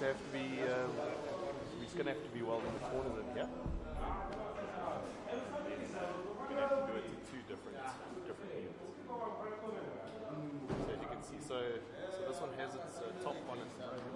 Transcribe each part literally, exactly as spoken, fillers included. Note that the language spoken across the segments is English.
to have to be, um, he's going to have to be welding the corners in here. We're going to have to do it to two different, different units. So as you can see, so, so this one has its uh, top on it.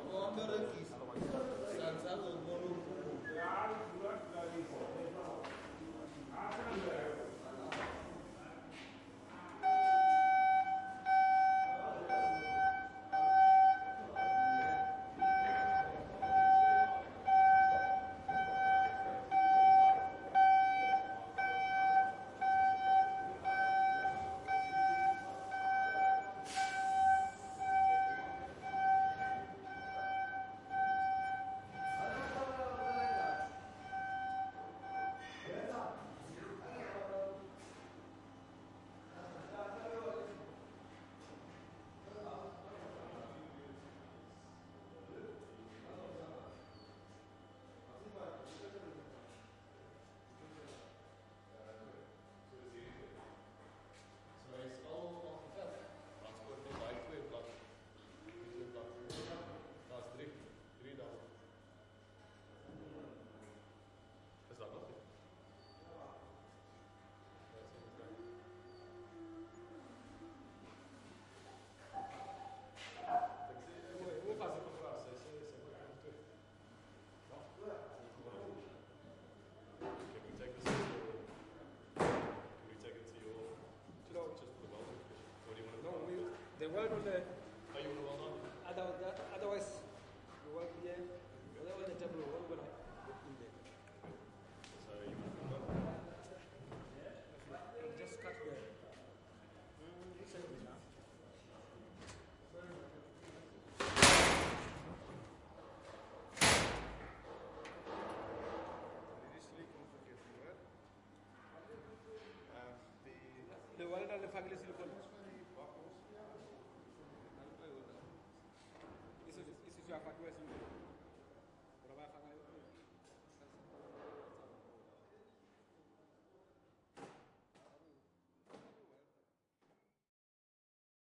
The weld on the. Oh, you want to weld on? Otherwise, otherwise, the weld here. Otherwise, the table weld when I put in there. So you want to weld on? Yeah. Just cut there. Mm, this side is now. The weld on the family silicone. This is this is your hardware silicone.